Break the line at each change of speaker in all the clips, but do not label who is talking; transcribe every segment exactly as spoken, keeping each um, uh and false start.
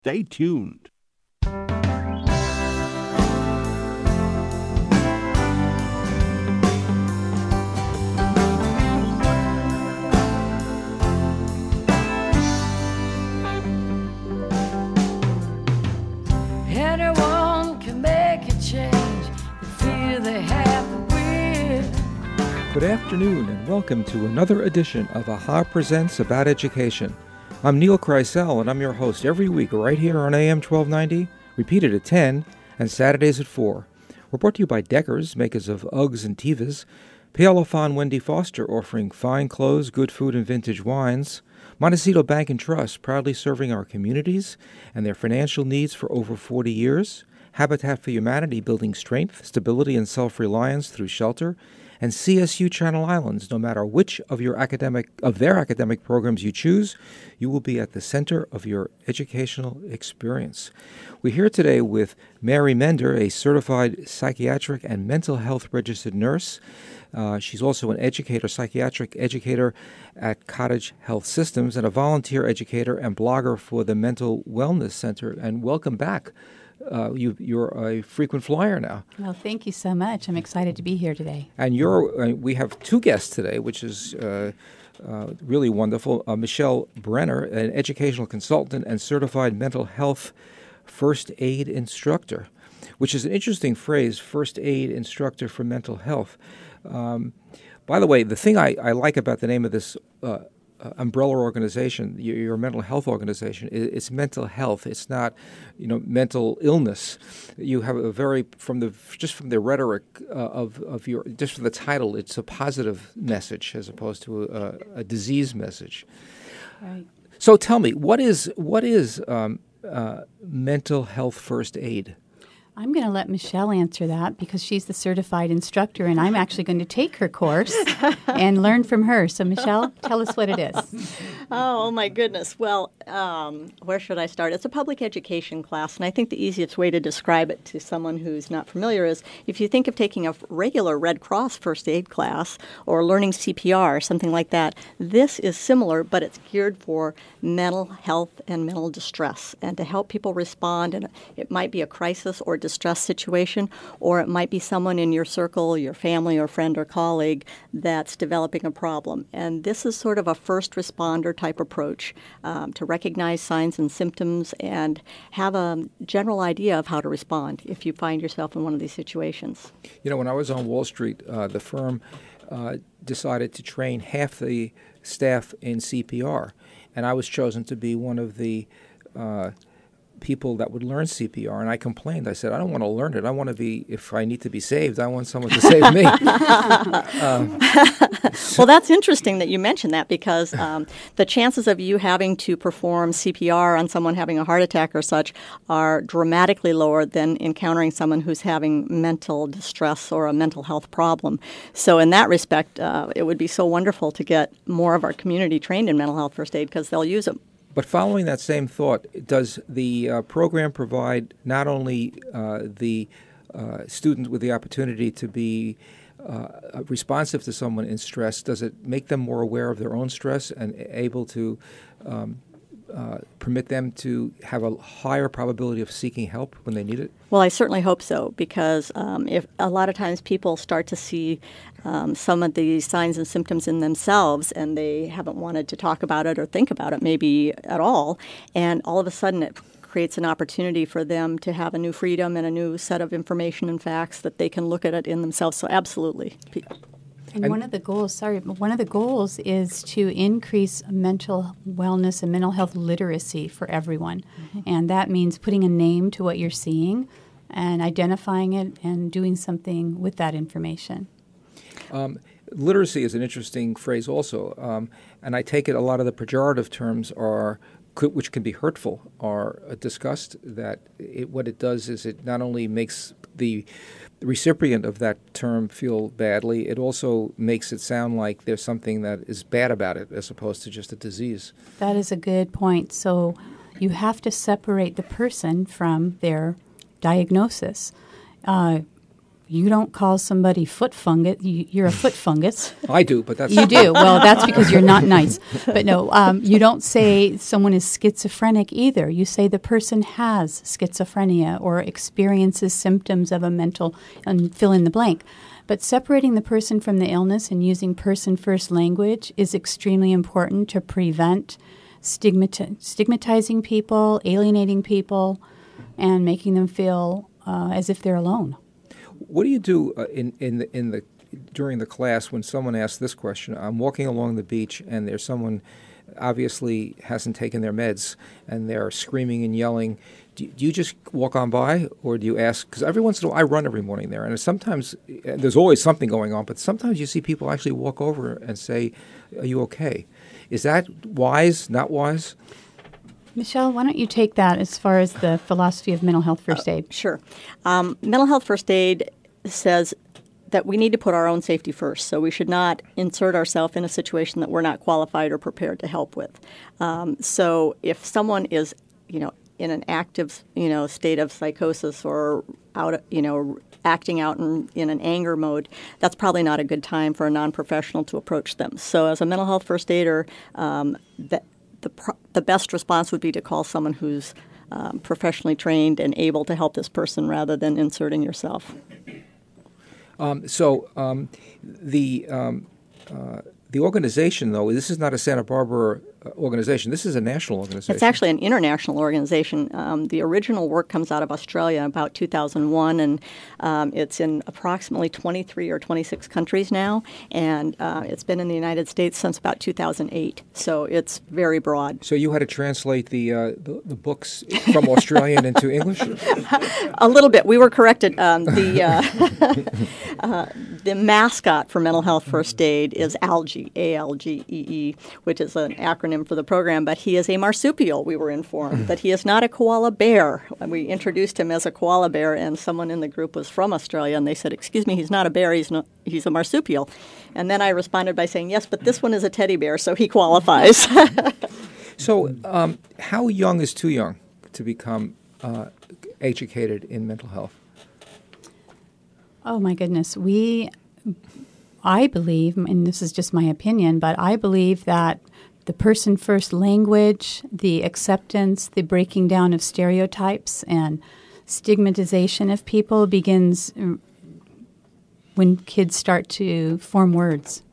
Stay tuned.
Anyone can make a change, the fear they have the will.
Good afternoon and welcome to another edition of A H A Presents About Education. I'm Neil Kreisel and I'm your host every week right here on A M twelve ninety, repeated at ten, and Saturdays at four. We're brought to you by Deckers, makers of Uggs and Tevas, Pialafon Wendy Foster, offering fine clothes, good food, and vintage wines, Montecito Bank and Trust, proudly serving our communities and their financial needs for over forty years, Habitat for Humanity, building strength, stability, and self-reliance through shelter, and C S U Channel Islands. No matter which of your academic of their academic programs you choose, you will be at the center of your educational experience. We're here today with Mary Mender, a certified psychiatric and mental health registered nurse. Uh, she's also an educator, psychiatric educator at Cottage Health Systems, and a volunteer educator and blogger for the Mental Wellness Center. And welcome back. Uh, you, you're a frequent flyer now.
Well, thank you so much. I'm excited to be here today.
And you're, uh, we have two guests today, which is uh, uh, really wonderful. Uh, Michelle Brenner, an educational consultant and certified mental health first aid instructor, which is an interesting phrase, first aid instructor for mental health. Um, by the way, the thing I, I like about the name of this uh, Uh, umbrella organization, your, your mental health organization, it, it's mental health. It's not, you know, mental illness. You have a very, from the just from the rhetoric uh, of of your, just from the title, it's a positive message as opposed to a, a disease message.
Right.
So tell me, what is what is um, uh, mental health first aid?
I'm going to let Michelle answer that because she's the certified instructor, and I'm actually going to take her course and learn from her. So, Michelle, tell us what it is.
Oh, my goodness. Well, um, where should I start? It's a public education class, and I think the easiest way to describe it to someone who's not familiar is if you think of taking a regular Red Cross first aid class or learning C P R, something like that, this is similar, but it's geared for mental health and mental distress and to help people respond. And it might be a crisis or distress situation, or it might be someone in your circle, your family or friend or colleague that's developing a problem. And this is sort of a first responder type approach um, to recognize signs and symptoms and have a general idea of how to respond if you find yourself in one of these situations.
You know, when I was on Wall Street, uh, the firm uh, decided to train half the staff in C P R, and I was chosen to be one of the uh, people that would learn C P R, and I complained. I said, I don't want to learn it. I want to be, if I need to be saved, I want someone to save me. um,
well, that's interesting that you mentioned that because um, the chances of you having to perform C P R on someone having a heart attack or such are dramatically lower than encountering someone who's having mental distress or a mental health problem. So in that respect, uh, it would be so wonderful to get more of our community trained in mental health first aid because they'll use it.
But following that same thought, does the uh, program provide not only uh, the uh, student with the opportunity to be uh, responsive to someone in stress, does it make them more aware of their own stress and able to um, uh, permit them to have a higher probability of seeking help when they need it?
Well, I certainly hope so, because um, if a lot of times people start to see um, some of the signs and symptoms in themselves and they haven't wanted to talk about it or think about it maybe at all, and all of a sudden it creates an opportunity for them to have a new freedom and a new set of information and facts that they can look at it in themselves. So absolutely.
And, and one of the goals, sorry, but one of the goals is to increase mental wellness and mental health literacy for everyone. Mm-hmm. And that means putting a name to what you're seeing and identifying it and doing something with that information.
Um, literacy is an interesting phrase also, um, and I take it a lot of the pejorative terms are, could, which can be hurtful, are uh, discussed, that it, what it does is it not only makes the recipient of that term feel badly, it also makes it sound like there's something that is bad about it as opposed to just a disease.
That is a good point. So you have to separate the person from their diagnosis. Uh, you don't call somebody foot fungus. You, you're a foot fungus.
I do, but that's
You do. Well, that's because you're not nice. But no, um, you don't say someone is schizophrenic either. You say the person has schizophrenia or experiences symptoms of a mental, and fill in the blank. But separating the person from the illness and using person-first language is extremely important to prevent stigmati- stigmatizing people, alienating people, and making them feel uh, as if they're alone.
What do you do uh, in in the in the during the class when someone asks this question? I'm walking along the beach and there's someone obviously hasn't taken their meds and they're screaming and yelling. Do, do you just walk on by, or do you ask? Because every once in a while I run every morning there, and sometimes there's always something going on. But sometimes you see people actually walk over and say, "Are you okay?" Is that wise? Not wise?
Michelle, why don't you take that as far as the philosophy of mental health first aid?
Uh, sure. Um, mental health first aid says that we need to put our own safety first. So we should not insert ourselves in a situation that we're not qualified or prepared to help with. Um, so if someone is, you know, in an active, you know, state of psychosis or out, you know, acting out in, in an anger mode, that's probably not a good time for a non-professional to approach them. So as a mental health first aider, um, that The, pro- the best response would be to call someone who's um, professionally trained and able to help this person rather than inserting yourself.
Um, so um, the um, uh, the organization, though, this is not a Santa Barbara uh, organization. This is a national organization.
It's actually an international organization. Um, the original work comes out of Australia about two thousand one, and um, it's in approximately twenty-three or twenty-six countries now, and uh, it's been in the United States since about two thousand eight. So it's very broad.
So you had to translate the uh, the, the books from Australian into English?
A little bit. We were corrected. Um, the uh, uh, the mascot for Mental Health First Aid is ALGE, A L G E E, which is an acronym for the program, but he is a marsupial, we were informed, that he is not a koala bear. We introduced him as a koala bear, and someone in the group was from Australia, and they said, excuse me, he's not a bear, he's, not, he's a marsupial. And then I responded by saying, yes, but this one is a teddy bear, so he qualifies.
So um, how young is too young to become uh, educated in mental health?
Oh, my goodness. We, I believe, and this is just my opinion, but I believe that the person-first language, the acceptance, the breaking down of stereotypes and stigmatization of people begins when kids start to form words.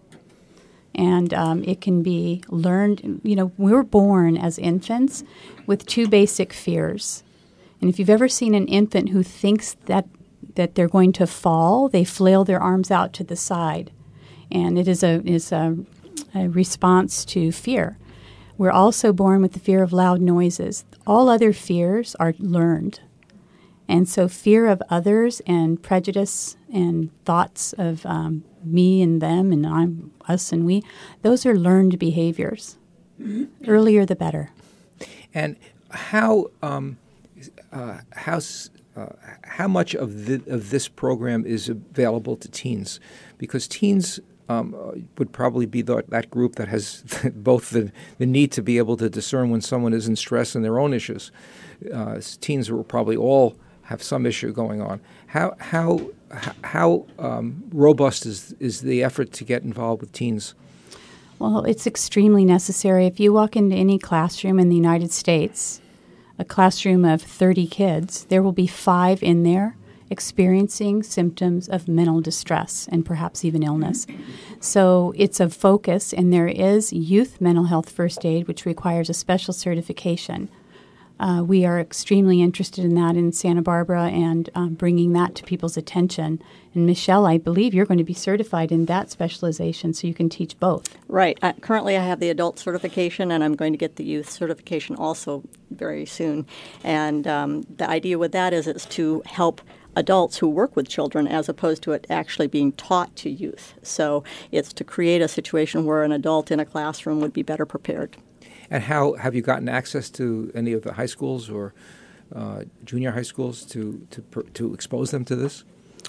And um, it can be learned. You know, we were born as infants with two basic fears. And if you've ever seen an infant who thinks that that they're going to fall, they flail their arms out to the side. And it is a is a, a response to fear. We're also born with the fear of loud noises. All other fears are learned. And so fear of others and prejudice and thoughts of um, me and them and I'm, us and we, those are learned behaviors. Earlier the better.
And how um, uh, how uh, how much of the, of this program is available to teens? Because teens um, would probably be the, that group that has both the, the need to be able to discern when someone is in stress and their own issues. Uh, teens will probably all have some issue going on. How how how um, robust is is the effort to get involved with teens?
Well, it's extremely necessary. If you walk into any classroom in the United States, a classroom of thirty kids, there will be five in there experiencing symptoms of mental distress and perhaps even illness. So it's a focus, and there is youth mental health first aid, which requires a special certification. Uh, we are extremely interested in that in Santa Barbara and um, bringing that to people's attention. And Michelle, I believe you're going to be certified in that specialization, so you can teach both.
Right. Uh, currently, I have the adult certification, and I'm going to get the youth certification also very soon. And um, the idea with that is it's to help adults who work with children as opposed to it actually being taught to youth. So it's to create a situation where an adult in a classroom would be better prepared.
And how have you gotten access to any of the high schools or uh, junior high schools to, to to expose them to this?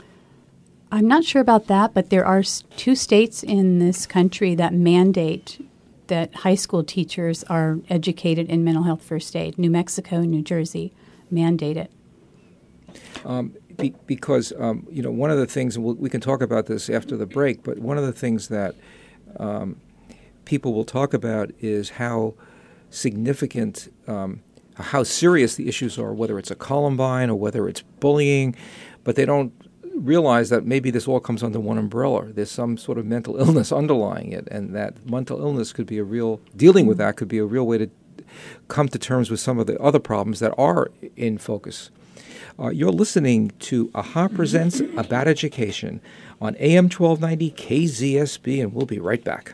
I'm not sure about that, but there are two states in this country that mandate that high school teachers are educated in mental health first aid. New Mexico and New Jersey mandate it.
Um, be, because um, you know, one of the things, and we'll, we can talk about this after the break, but one of the things that um, people will talk about is how significant, um, how serious the issues are, whether it's a Columbine or whether it's bullying, but they don't realize that maybe this all comes under one umbrella. There's some sort of mental illness underlying it, and that mental illness could be a real, dealing with that could be a real way to come to terms with some of the other problems that are in focus. Uh, you're listening to AHA Presents About Education on A M twelve ninety K Z S B, and we'll be right back.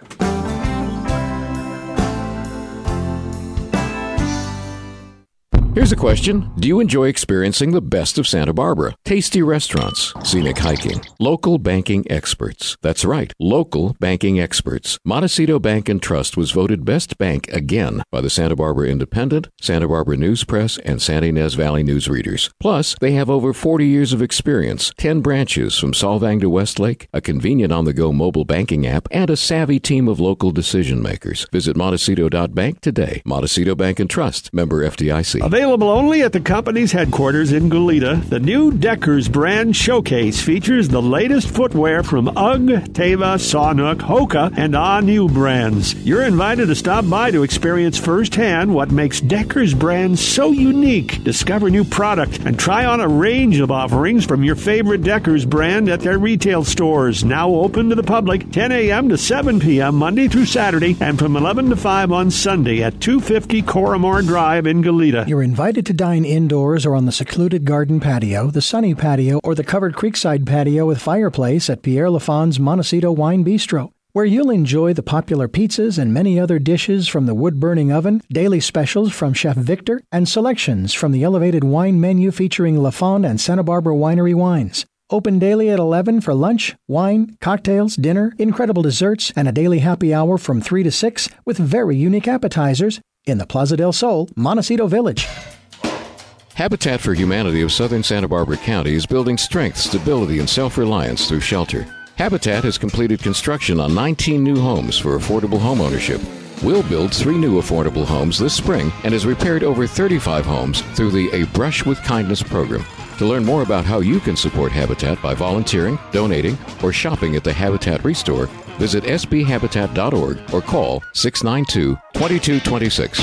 Here's a question. Do you enjoy experiencing the best of Santa Barbara? Tasty restaurants, scenic hiking, local banking experts. That's right, local banking experts. Montecito Bank and Trust was voted Best Bank again by the Santa Barbara Independent, Santa Barbara News Press, and Santa Ynez Valley News Readers. Plus, they have over forty years of experience, ten branches from Solvang to Westlake, a convenient on-the-go mobile banking app, and a savvy team of local decision makers. Visit Montecito dot bank today. Montecito Bank and Trust, member F D I C.
Available only at the company's headquarters in Goleta, the new Deckers brand showcase features the latest footwear from UGG, Teva, Sawnook, Hoka, and Ah New brands. You're invited to stop by to experience firsthand what makes Deckers brand so unique. Discover new product and try on a range of offerings from your favorite Deckers brand at their retail stores, now open to the public ten a.m. to seven p.m. Monday through Saturday and from eleven to five on Sunday at two fifty Coramore Drive in Goleta.
You're invited to dine indoors or on the secluded garden patio, the sunny patio, or the covered creekside patio with fireplace at Pierre Lafon's Montecito Wine Bistro, where you'll enjoy the popular pizzas and many other dishes from the wood-burning oven, daily specials from Chef Victor, and selections from the elevated wine menu featuring Lafon and Santa Barbara Winery wines. Open daily at eleven for lunch, wine, cocktails, dinner, incredible desserts, and a daily happy hour from three to six with very unique appetizers in the Plaza del Sol, Montecito Village.
Habitat for Humanity of Southern Santa Barbara County is building strength, stability, and self-reliance through shelter. Habitat has completed construction on nineteen new homes for affordable homeownership. We'll build three new affordable homes this spring and has repaired over thirty-five homes through the A Brush with Kindness program. To learn more about how you can support Habitat by volunteering, donating, or shopping at the Habitat Restore, visit s b habitat dot org or call six nine two, two two two six.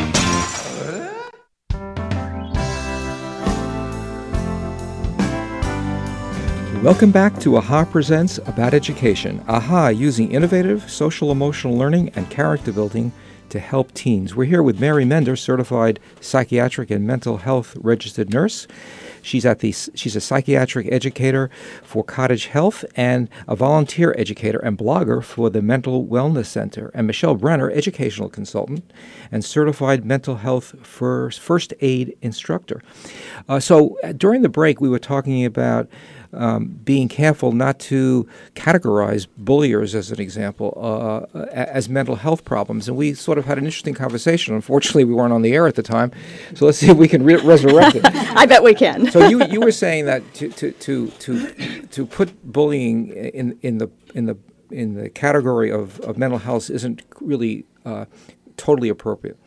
Welcome back to AHA Presents About Education. AHA using innovative social-emotional learning and character building to help teens. We're here with Mary Mender, certified psychiatric and mental health registered nurse. She's at the she's a psychiatric educator for Cottage Health and a volunteer educator and blogger for the Mental Wellness Center. And Michelle Brenner, educational consultant and certified mental health first, first aid instructor. Uh, so uh, during the break, we were talking about Um, being careful not to categorize bulliers, as an example, uh, as mental health problems. And we sort of had an interesting conversation. Unfortunately, we weren't on the air at the time. So let's see if we can re- resurrect it.
I bet we can.
So you you were saying that to to to to, to put bullying in in the in the in the category of, of mental health isn't really uh, totally appropriate.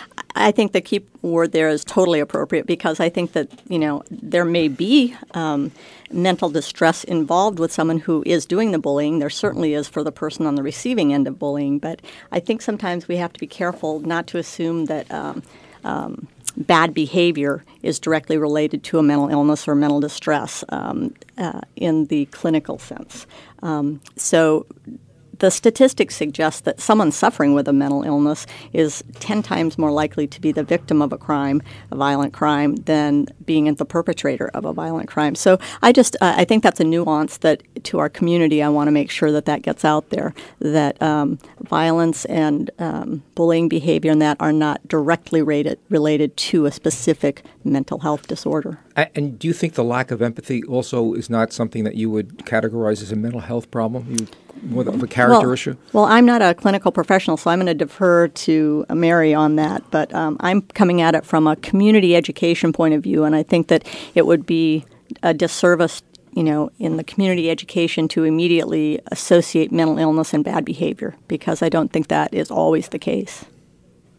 I think the key word there is totally appropriate, because I think that, you know, there may be um, mental distress involved with someone who is doing the bullying. There certainly is for the person on the receiving end of bullying. But I think sometimes we have to be careful not to assume that um, um, bad behavior is directly related to a mental illness or mental distress um, uh, in the clinical sense. Um, so the statistics suggest that someone suffering with a mental illness is ten times more likely to be the victim of a crime, a violent crime, than being the perpetrator of a violent crime. So I just uh, I think that's a nuance that to our community I want to make sure that that gets out there, that um, violence and um, bullying behavior and that are not directly rated, related to a specific mental health disorder.
And do you think the lack of empathy also is not something that you would categorize as a mental health problem? You more of a character
well,
issue?
Well, I'm not a clinical professional, so I'm going to defer to Mary on that. But um, I'm coming at it from a community education point of view, and I think that it would be a disservice, you know, in the community education to immediately associate mental illness and bad behavior, because I don't think that is always the case.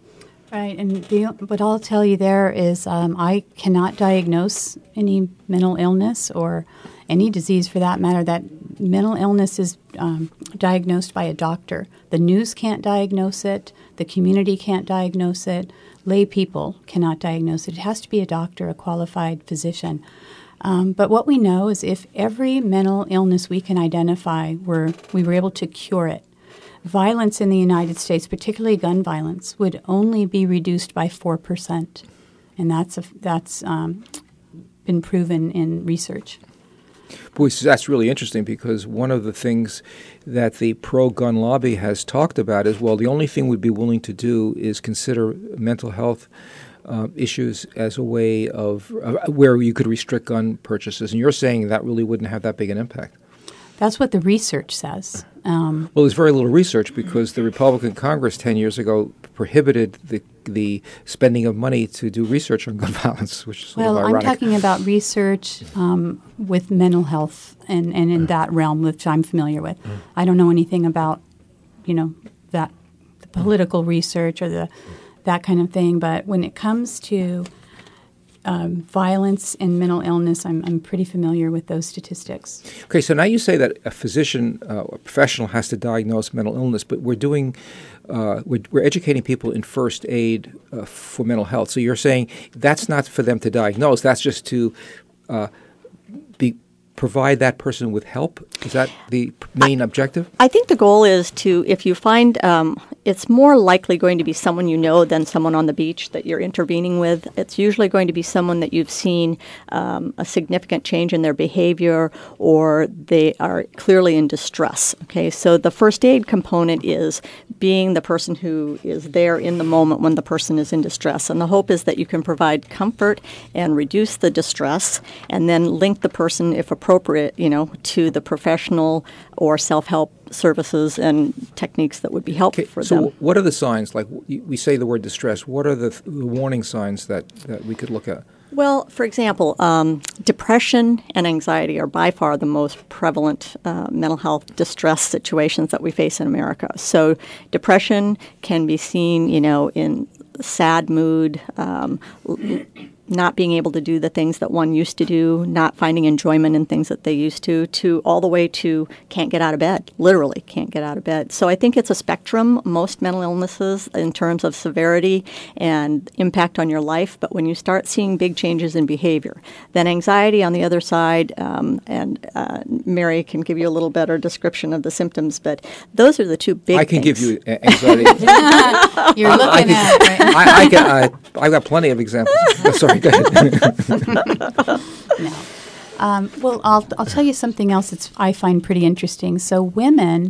Right, and the, what I'll tell you there is um, I cannot diagnose any mental illness or any disease for that matter. That mental illness is um, diagnosed by a doctor. The news can't diagnose it. The community can't diagnose it. Lay people cannot diagnose it. It has to be a doctor, a qualified physician. Um, but what we know is if every mental illness we can identify, were, we were able to cure it, violence in the United States, particularly gun violence, would only be reduced by four percent. And that's, a, that's um, been proven in research.
Boy, that's really interesting because one of the things that the pro-gun lobby has talked about is, well, the only thing we'd be willing to do is consider mental health uh, issues as a way of uh, where you could restrict gun purchases. And you're saying that really wouldn't have that big an impact.
That's what the research says. Um,
well, there's very little research because the Republican Congress ten years ago prohibited the the spending of money to do research on gun violence, which is sort
well,
of ironic.
I'm talking about research um, with mental health and, and in that realm, which I'm familiar with. Mm. I don't know anything about, you know, that the political research or the that kind of thing. But when it comes to Um, violence and mental illness, I'm, I'm pretty familiar with those statistics.
Okay, so now you say that a physician, uh, a professional, has to diagnose mental illness, but we're doing, uh, we're, we're educating people in first aid uh, for mental health. So you're saying that's not for them to diagnose; that's just to uh, be provide that person with help. Is that the main
I,
objective?
I think the goal is to, if you find um, it's more likely going to be someone you know than someone on the beach that you're intervening with. It's usually going to be someone that you've seen um, a significant change in their behavior or they are clearly in distress. Okay, so the first aid component is being the person who is there in the moment when the person is in distress. And the hope is that you can provide comfort and reduce the distress and then link the person, if appropriate, you know, to the professional or self-help services and techniques that would be helpful
okay,
for
so
them.
So what are the signs? Like we say the word distress. What are the, th- the warning signs that, that we could look at?
Well, for example, um, depression and anxiety are by far the most prevalent uh, mental health distress situations that we face in America. So depression can be seen, you know, in sad mood, um, l- not being able to do the things that one used to do, not finding enjoyment in things that they used to, to all the way to can't get out of bed, literally can't get out of bed. So I think it's a spectrum, most mental illnesses in terms of severity and impact on your life. But when you start seeing big changes in behavior, then anxiety on the other side, um, and uh, Mary can give you a little better description of the symptoms, but those are the two big
I can
things.
give you uh, anxiety.
You're
I,
looking
I
at it, right?
I, I, can, I, I've got plenty of examples. Oh, sorry, go ahead.
No. Um, well, I'll, I'll tell you something else that I find pretty interesting. So women,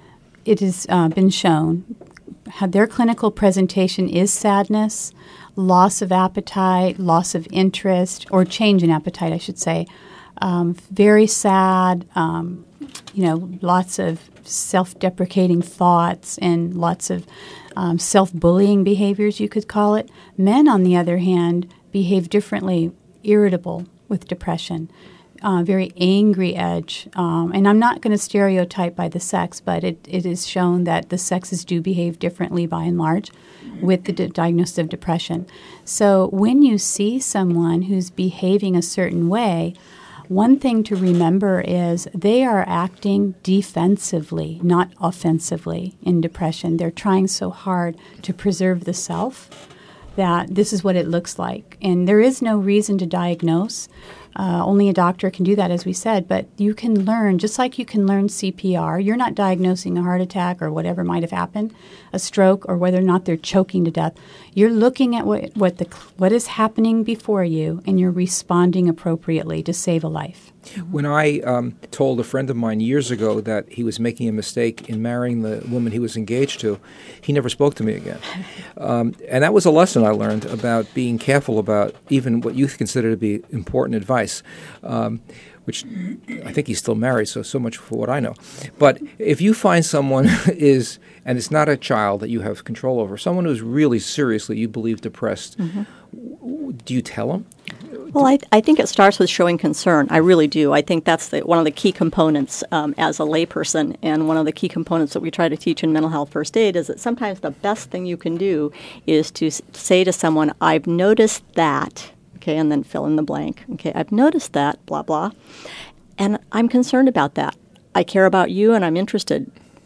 it has uh, been shown, have their clinical presentation is sadness, loss of appetite, loss of interest, or change in appetite, I should say. Um, very sad, um, you know, lots of self-deprecating thoughts and lots of um, self-bullying behaviors, you could call it. Men, on the other hand, behave differently, irritable with depression, uh, very angry edge. Um, and I'm not going to stereotype by the sex, but it, it is shown that the sexes do behave differently by and large with the d- diagnosis of depression. So when you see someone who's behaving a certain way, one thing to remember is they are acting defensively, not offensively in depression. They're trying so hard to preserve the self that this is what it looks like. And there is no reason to diagnose. Uh, only a doctor can do that, as we said. But you can learn, just like you can learn C P R. You're not diagnosing a heart attack or whatever might have happened, a stroke, or whether or not they're choking to death. You're looking at what what the what is happening before you, and you're responding appropriately to save a life.
When I um, told a friend of mine years ago that he was making a mistake in marrying the woman he was engaged to, he never spoke to me again. Um, and that was a lesson I learned about being careful about even what you consider to be important advice, um, which I think he's still married, so so much for what I know. But if you find someone is, and it's not a child that you have control over, someone who's really seriously, you believe, depressed, mm-hmm. do you tell them?
Well, I, th- I think it starts with showing concern. I really do. I think that's the, one of the key components um, as a layperson, and one of the key components that we try to teach in mental health first aid is that sometimes the best thing you can do is to s- say to someone, I've noticed that, okay, and then fill in the blank. Okay, I've noticed that, blah, blah, and I'm concerned about that. I care about you and I'm interested.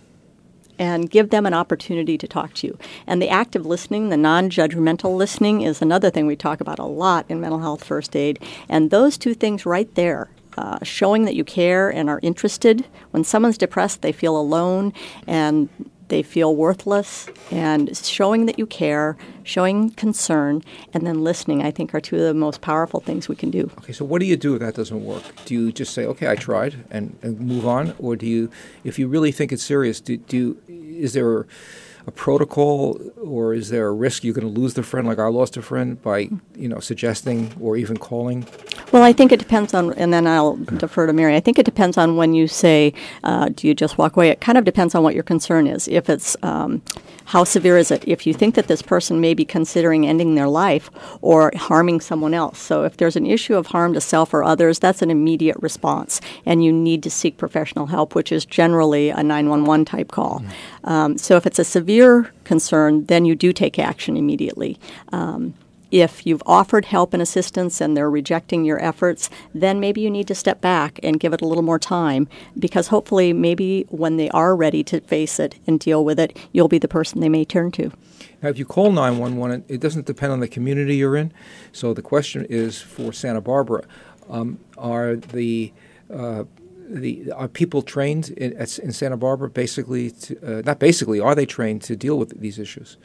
And give them an opportunity to talk to you. And the active listening, the non-judgmental listening, is another thing we talk about a lot in mental health first aid. And those two things right there, uh, showing that you care and are interested. When someone's depressed, they feel alone and they feel worthless. And showing that you care, showing concern, and then listening, I think, are two of the most powerful things we can do.
Okay, so what do you do if that doesn't work? Do you just say, okay, I tried, and, and move on? Or do you, if you really think it's serious, do, do you, is there a protocol, or is there a risk you're going to lose the friend, like I lost a friend, by, you know, suggesting or even calling?
Well, I think it depends on, and then I'll defer to Mary. I think it depends on when you say, uh, do you just walk away? It kind of depends on what your concern is. If it's, um, how severe is it? If you think that this person may be considering ending their life or harming someone else. So if there's an issue of harm to self or others, that's an immediate response, and you need to seek professional help, which is generally a nine one one type call. Mm-hmm. Um, so if it's a severe concern, then you do take action immediately. Um, If you've offered help and assistance and they're rejecting your efforts, then maybe you need to step back and give it a little more time, because hopefully maybe when they are ready to face it and deal with it, you'll be the person they may turn to.
Now, if you call nine one one, it doesn't depend on the community you're in. So the question is for Santa Barbara, um, are the uh, the are people trained in, in Santa Barbara basically, to, uh, not basically, are they trained to deal with these issues?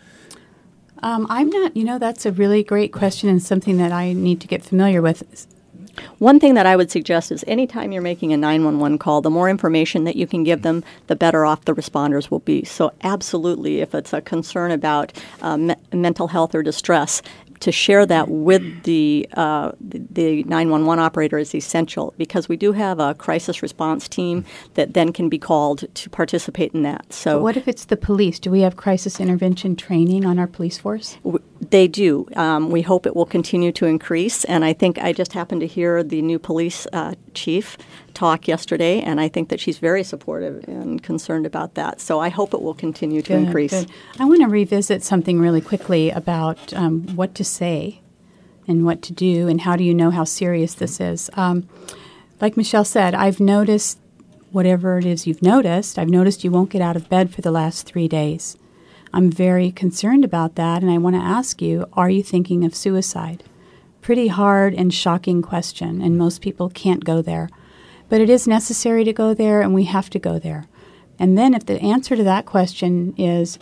Um, I'm not, you know, that's a really great question and something that I need to get familiar with.
One thing that I would suggest is anytime you're making a nine one one call, the more information that you can give them, the better off the responders will be. So absolutely, if it's a concern about uh, me- mental health or distress, to share that with the, uh, the the nine one one operator is essential, because we do have a crisis response team that then can be called to participate in that. So,
but what if it's the police? Do we have crisis intervention training on our police force?
W- they do. Um, we hope it will continue to increase, and I think I just happened to hear the new police uh, chief talk yesterday, and I think that she's very supportive and concerned about that. So I hope it will continue to
good,
increase.
Good. I want to revisit something really quickly about um, what to say and what to do, and how do you know how serious this is. Um, like Michelle said, I've noticed whatever it is you've noticed. I've noticed you won't get out of bed for the last three days. I'm very concerned about that, and I want to ask you, are you thinking of suicide? Pretty hard and shocking question, and most people can't go there. But it is necessary to go there, and we have to go there. And then if the answer to that question is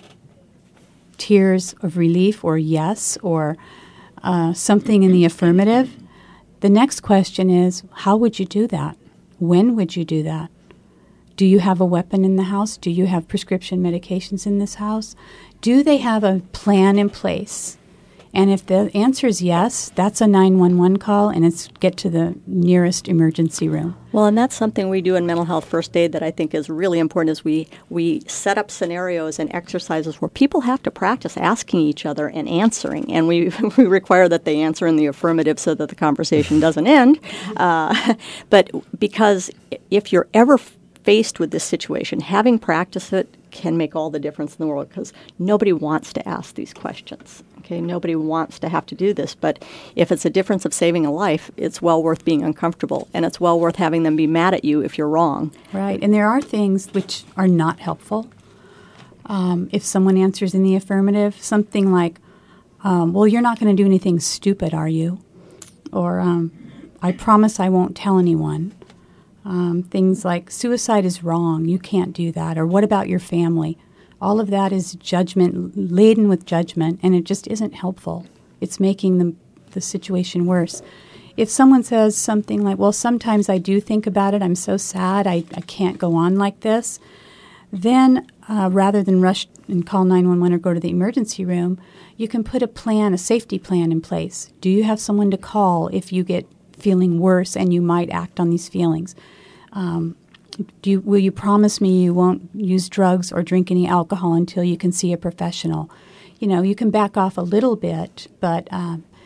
tears of relief or yes or uh, something in the affirmative, the next question is, how would you do that? When would you do that? Do you have a weapon in the house? Do you have prescription medications in this house? Do they have a plan in place? And if the answer is yes, that's a nine one one call, and it's get to the nearest emergency room.
Well, and that's something we do in mental health first aid that I think is really important, is we, we set up scenarios and exercises where people have to practice asking each other and answering. And we, we require that they answer in the affirmative so that the conversation doesn't end. Uh, but because if you're ever faced with this situation, having practiced it can make all the difference in the world, because nobody wants to ask these questions. Okay, nobody wants to have to do this, but if it's a difference of saving a life, it's well worth being uncomfortable, and it's well worth having them be mad at you if you're wrong.
Right, and there are things which are not helpful. Um, if someone answers in the affirmative, something like, um, well, you're not going to do anything stupid, are you? Or, um, I promise I won't tell anyone. Um, things like, suicide is wrong, you can't do that. Or what about your family? All of that is judgment, laden with judgment, and it just isn't helpful. It's making the, the situation worse. If someone says something like, well, sometimes I do think about it, I'm so sad, I, I can't go on like this, then uh, rather than rush and call nine one one or go to the emergency room, you can put a plan, a safety plan in place. Do you have someone to call if you get feeling worse and you might act on these feelings? Um, do you, will you promise me you won't use drugs or drink any alcohol until you can see a professional? You know, you can back off a little bit, but um,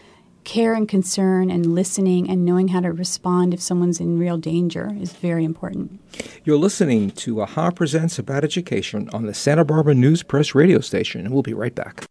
care and concern and listening and knowing how to respond if someone's in real danger is very important.
You're listening to A Ha Presents About Education on the Santa Barbara News Press radio station, and we'll be right back.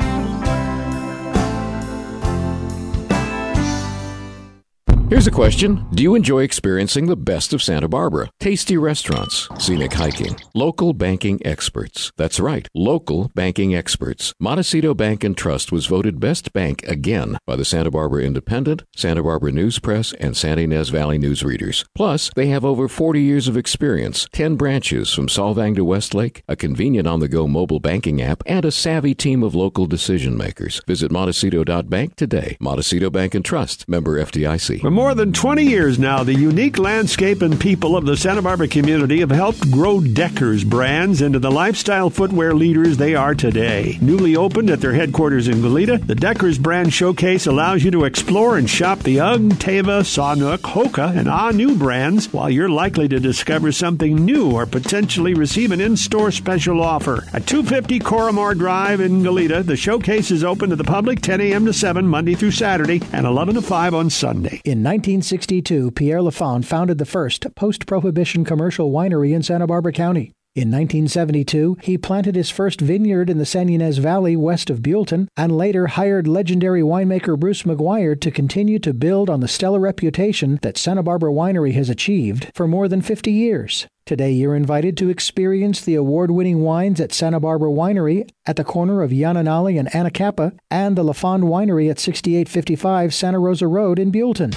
Here's a question. Do you enjoy experiencing the best of Santa Barbara? Tasty restaurants, scenic hiking, local banking experts. That's right, local banking experts. Montecito Bank and Trust was voted Best Bank again by the Santa Barbara Independent, Santa Barbara News Press, and Santa Ynez Valley news readers. Plus, they have over forty years of experience, ten branches from Solvang to Westlake, a convenient on-the-go mobile banking app, and a savvy team of local decision makers. Visit Montecito dot bank today. Montecito Bank and Trust, member F D I C.
For more than twenty years now, the unique landscape and people of the Santa Barbara community have helped grow Deckers brands into the lifestyle footwear leaders they are today. Newly opened at their headquarters in Goleta, the Deckers brand showcase allows you to explore and shop the UGG, Teva, Sanuk, Hoka, and Ah New brands, while you're likely to discover something new or potentially receive an in-store special offer. At two fifty Coramore Drive in Goleta, the showcase is open to the public ten a.m. to seven Monday through Saturday and eleven to five on Sunday.
In nineteen sixty-two, Pierre Lafond founded the first post-prohibition commercial winery in Santa Barbara County. In nineteen seventy-two, he planted his first vineyard in the San Ynez Valley west of Buellton, and later hired legendary winemaker Bruce McGuire to continue to build on the stellar reputation that Santa Barbara Winery has achieved for more than fifty years. Today, you're invited to experience the award-winning wines at Santa Barbara Winery at the corner of Yananali and Anacapa, and the Lafond Winery at sixty-eight fifty-five Santa Rosa Road in Buellton.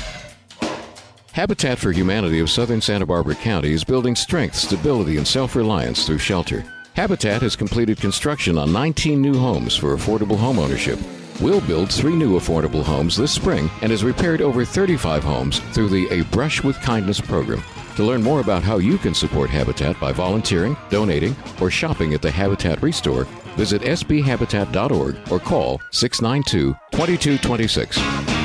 Habitat for Humanity of Southern Santa Barbara County is building strength, stability, and self-reliance through shelter. Habitat has completed construction on nineteen new homes for affordable homeownership. We'll build three new affordable homes this spring and has repaired over thirty-five homes through the A Brush with Kindness program. To learn more about how you can support Habitat by volunteering, donating, or shopping at the Habitat Restore, visit s b habitat dot org or call six nine two, two two two six.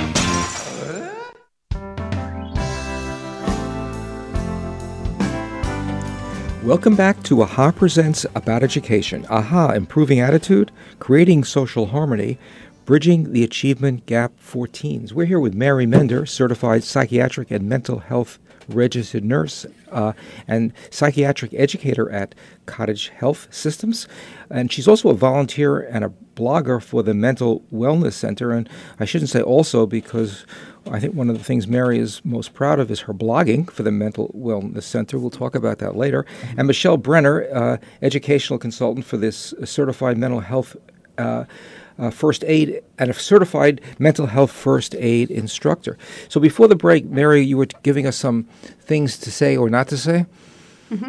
Welcome back to A Ha Presents About Education. A Ha, improving attitude, creating social harmony, bridging the achievement gap for teens. We're here with Mary Mender, certified psychiatric and mental health registered nurse uh, and psychiatric educator at Cottage Health Systems. And she's also a volunteer and a blogger for the Mental Wellness Center. And I shouldn't say also, because I think one of the things Mary is most proud of is her blogging for the Mental Wellness Center. We'll talk about that later. And Michelle Brenner, uh, educational consultant for this certified mental health uh, uh, first aid and a certified mental health first aid instructor. So before the break, Mary, you were giving us some things to say or not to say?
Mm-hmm.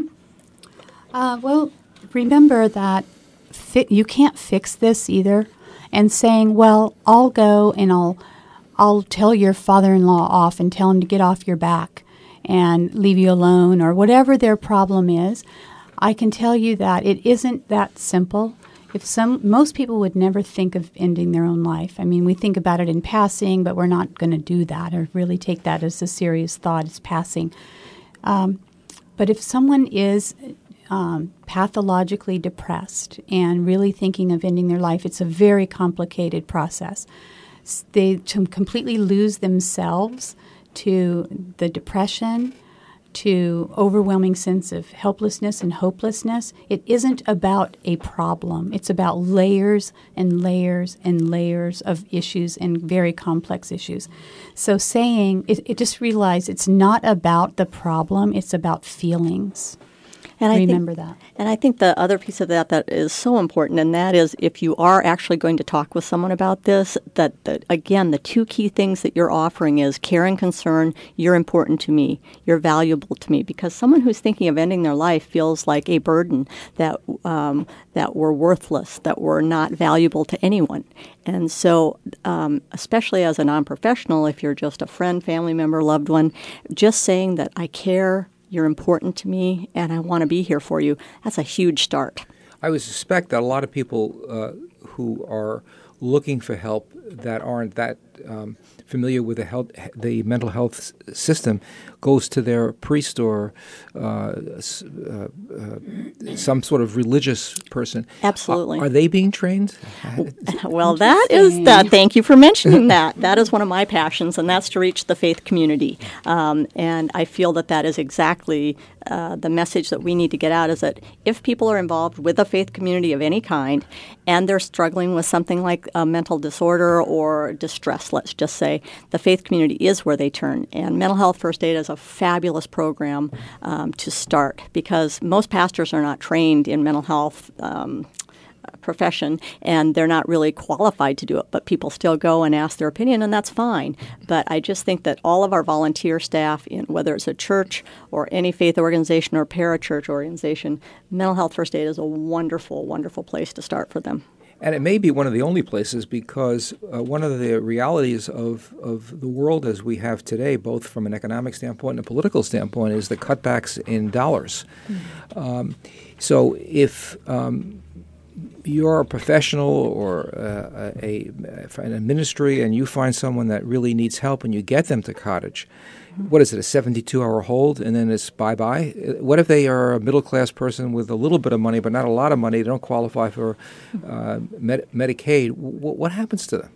Uh, well, remember that fi- you can't fix this either. And saying, well, I'll go and I'll I'll tell your father-in-law off and tell him to get off your back and leave you alone, or whatever their problem is, I can tell you that it isn't that simple. If some, most people would never think of ending their own life. I mean, we think about it in passing, but we're not going to do that or really take that as a serious thought as passing. Um, but if someone is um, pathologically depressed and really thinking of ending their life, it's a very complicated process. They to completely lose themselves to the depression, to overwhelming sense of helplessness and hopelessness. It isn't about a problem. It's about layers and layers and layers of issues and very complex issues. So saying, it, it just realize it's not about the problem, it's about feelings.
And I
Remember
think,
that.
And I think the other piece of that that is so important, and that is if you are actually going to talk with someone about this, that, that again, the two key things that you're offering is care and concern. You're important to me. You're valuable to me. Because someone who's thinking of ending their life feels like a burden, that um, that we're worthless, that we're not valuable to anyone. And so, um, especially as a non-professional, if you're just a friend, family member, loved one, just saying that I care, you're important to me, and I want to be here for you, that's a huge start.
I would suspect that a lot of people uh, who are looking for help that aren't that um, familiar with the health, the mental health s- system, goes to their priest or uh, s- uh, uh, some sort of religious person.
Absolutely.
Are, are they being trained?
Well, that is that. Thank you for mentioning that. That is one of my passions, and that's to reach the faith community. Um, and I feel that that is exactly uh, the message that we need to get out, is that if people are involved with a faith community of any kind and they're struggling with something like a mental disorder or distress, let's just say, the faith community is where they turn. And Mental Health First Aid is a fabulous program um, to start, because most pastors are not trained in mental health um, profession, and they're not really qualified to do it, but people still go and ask their opinion, and that's fine. But I just think that all of our volunteer staff, in whether it's a church or any faith organization or parachurch organization, Mental Health First Aid is a wonderful, wonderful place to start for them.
And it may be one of the only places, because uh, one of the realities of, of the world as we have today, both from an economic standpoint and a political standpoint, is the cutbacks in dollars. Mm-hmm. Um, so if um, you're a professional or uh, a, a, in a ministry and you find someone that really needs help and you get them to Cottage, what is it, a seventy-two hour hold, and then it's bye-bye? What if they are a middle-class person with a little bit of money but not a lot of money, they don't qualify for uh, med- Medicaid? W- what happens to them?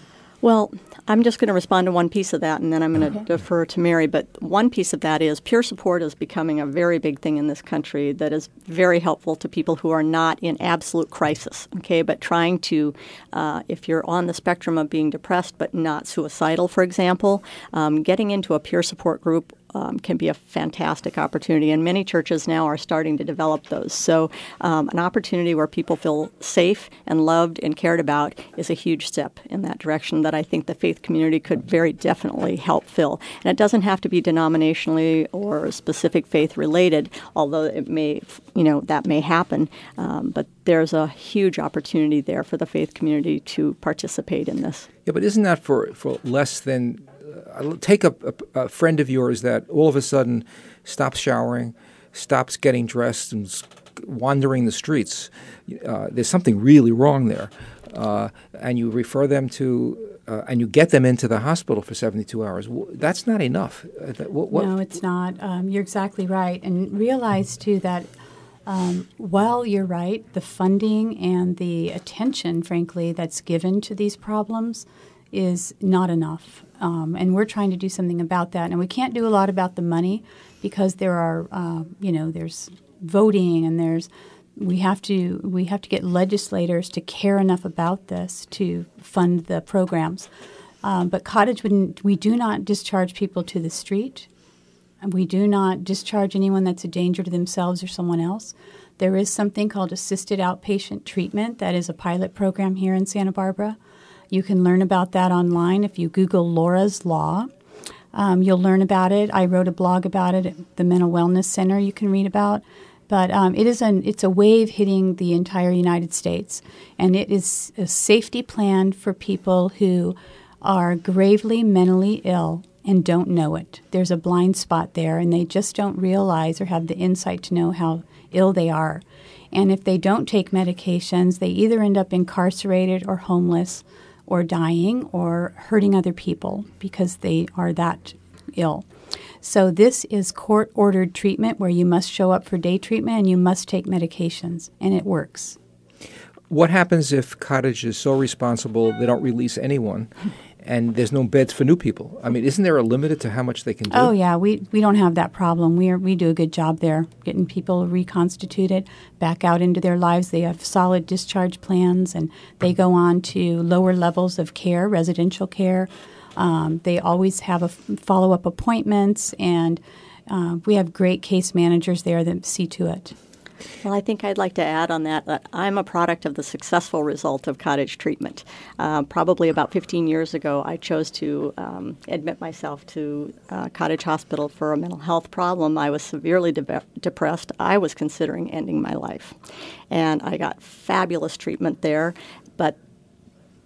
Well, I'm just going to respond to one piece of that, and then I'm going to okay. defer to Mary. But one piece of that is peer support is becoming a very big thing in this country that is very helpful to people who are not in absolute crisis, okay, but trying to, uh, if you're on the spectrum of being depressed but not suicidal, for example, um, getting into a peer support group Um, can be a fantastic opportunity, and many churches now are starting to develop those. So um, an opportunity where people feel safe and loved and cared about is a huge step in that direction that I think the faith community could very definitely help fill. And it doesn't have to be denominationally or specific faith related, although it may, you know, that may happen. Um, but there's a huge opportunity there for the faith community to participate in this.
Yeah, but isn't that for, for less than... Uh, take a, a, a friend of yours that all of a sudden stops showering, stops getting dressed, and wandering the streets. Uh, there's something really wrong there. Uh, and you refer them to, uh, and you get them into the hospital for seventy-two hours. That's not enough. What, what?
No, it's not. Um, you're exactly right. And realize, too, that um, while you're right, the funding and the attention, frankly, that's given to these problems is not enough. Um, and we're trying to do something about that. And we can't do a lot about the money because there are, uh, you know, there's voting, and there's we have to we have to get legislators to care enough about this to fund the programs. Um, but Cottage wouldn't. We do not discharge people to the street. We do not discharge anyone that's a danger to themselves or someone else. There is something called assisted outpatient treatment that is a pilot program here in Santa Barbara. You can learn about that online if you Google Laura's Law. Um, you'll learn about it. I wrote a blog about it at the Mental Wellness Center you can read about. But um, it is an it's a wave hitting the entire United States, and it is a safety plan for people who are gravely mentally ill and don't know it. There's a blind spot there, and they just don't realize or have the insight to know how ill they are. And if they don't take medications, they either end up incarcerated or homeless or dying or hurting other people because they are that ill. So this is court-ordered treatment where you must show up for day treatment and you must take medications, and it works.
What happens if Cottage is so responsible they don't release anyone and there's no beds for new people? I mean, isn't there a limit to how much they can do?
Oh, yeah. We we don't have that problem. We are, we do a good job there getting people reconstituted, back out into their lives. They have solid discharge plans, and they go on to lower levels of care, residential care. Um, they always have a f- follow-up appointments, and uh, we have great case managers there that see to it.
Well, I think I'd like to add on that that I'm a product of the successful result of Cottage treatment. Uh, probably about fifteen years ago, I chose to um, admit myself to uh, Cottage Hospital for a mental health problem. I was severely de- depressed. I was considering ending my life. And I got fabulous treatment there, but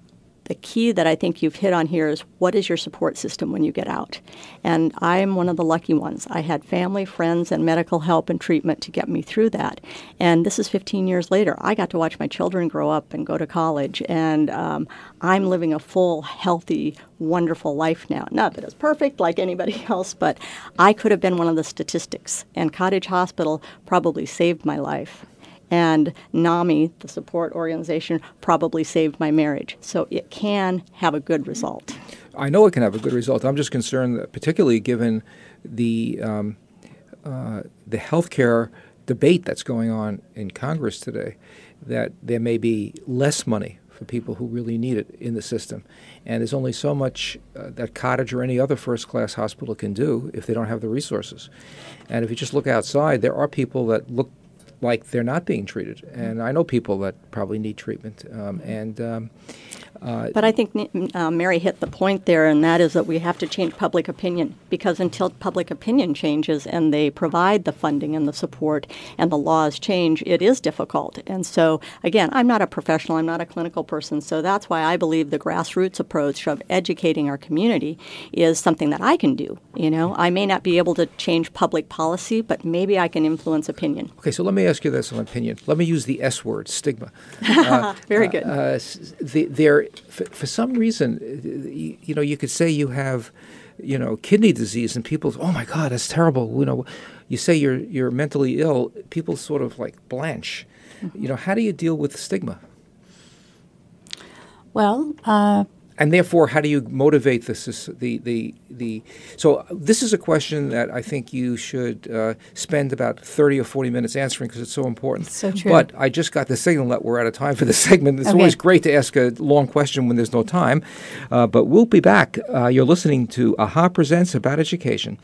the key that I think you've hit on here is, what is your support system when you get out? And I'm one of the lucky ones. I had family, friends, and medical help and treatment to get me through that. And this is fifteen years later. I got to watch my children grow up and go to college, and um, I'm living a full, healthy, wonderful life now. Not that it's perfect like anybody else, but I could have been one of the statistics. And Cottage Hospital probably saved my life. And NAMI, the support organization, probably saved my marriage. So it can have a good result.
I know it can have a good result. I'm just concerned, that particularly given the um, uh, the healthcare debate that's going on in Congress today, that there may be less money for people who really need it in the system. And there's only so much uh, that Cottage or any other first-class hospital can do if they don't have the resources. And if you just look outside, there are people that look like they're not being treated. And I know people that probably need treatment. Um, and um, uh,
But I think uh, Mary hit the point there, and that is that we have to change public opinion, because until public opinion changes and they provide the funding and the support and the laws change, it is difficult. And so, again, I'm not a professional, I'm not a clinical person, so that's why I believe the grassroots approach of educating our community is something that I can do. You know, I may not be able to change public policy, but maybe I can influence opinion.
Okay, so let me ask you this on opinion. Let me use the S word, stigma. Uh,
Very good.
Uh, uh, the, there, for, for some reason, you, you know, you could say you have, you know, kidney disease, and people, oh my God, that's terrible. You know, you say you're you're mentally ill, people sort of like blanch. Mm-hmm. You know, how do you deal with stigma?
Well, uh,
and therefore, how do you motivate this, the the the? So this is a question that I think you should uh, spend about thirty or forty minutes answering, because it's so important.
So true.
But I just got the signal that we're out of time for the segment. It's
okay.
always great to ask a long question when there's no time. Uh, but we'll be back. Uh, you're listening to A H A Presents About Education.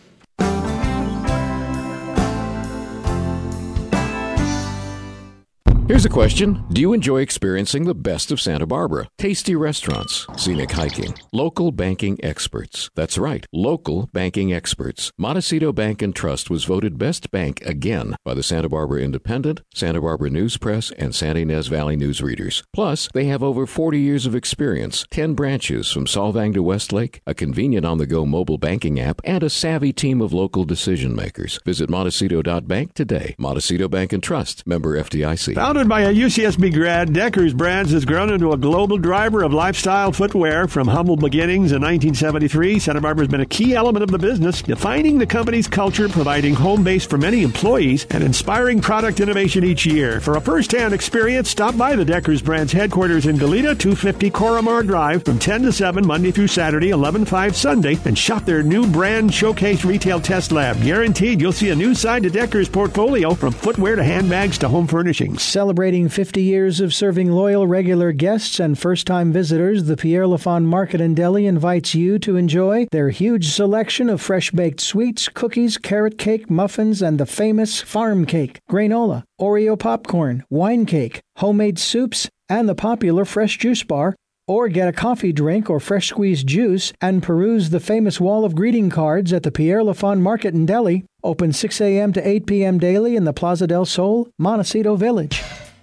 Here's a question. Do you enjoy experiencing the best of Santa Barbara? Tasty restaurants, scenic hiking, local banking experts. That's right, local banking experts. Montecito Bank and Trust was voted Best Bank again by the Santa Barbara Independent, Santa Barbara News Press, and Santa Ynez Valley News Readers. Plus, they have over forty years of experience, ten branches from Solvang to Westlake, a convenient on-the-go mobile banking app, and a savvy team of local decision makers. Visit Montecito dot bank today. Montecito Bank and Trust, member F D I C.
Founded by a U C S B grad, Deckers Brands has grown into a global driver of lifestyle footwear. From humble beginnings in nineteen seventy-three, Santa Barbara has been a key element of the business, defining the company's culture, providing home base for many employees, and inspiring product innovation each year. For a first-hand experience, stop by the Deckers Brands headquarters in Goleta, two fifty Coramar Drive, from ten to seven, Monday through Saturday, eleven to five Sunday, and shop their new brand showcase retail test lab. Guaranteed you'll see a new side to Deckers' portfolio, from footwear to handbags to home furnishings.
Celebrating fifty years of serving loyal regular guests and first-time visitors, the Pierre Lafond Market and Deli invites you to enjoy their huge selection of fresh-baked sweets, cookies, carrot cake, muffins, and the famous farm cake, granola, Oreo popcorn, wine cake, homemade soups, and the popular fresh juice bar. Or get a coffee drink or fresh squeezed juice and peruse the famous wall of greeting cards at the Pierre Lafond Market and Deli. Open six a.m. to eight p.m. daily in the Plaza del Sol, Montecito Village.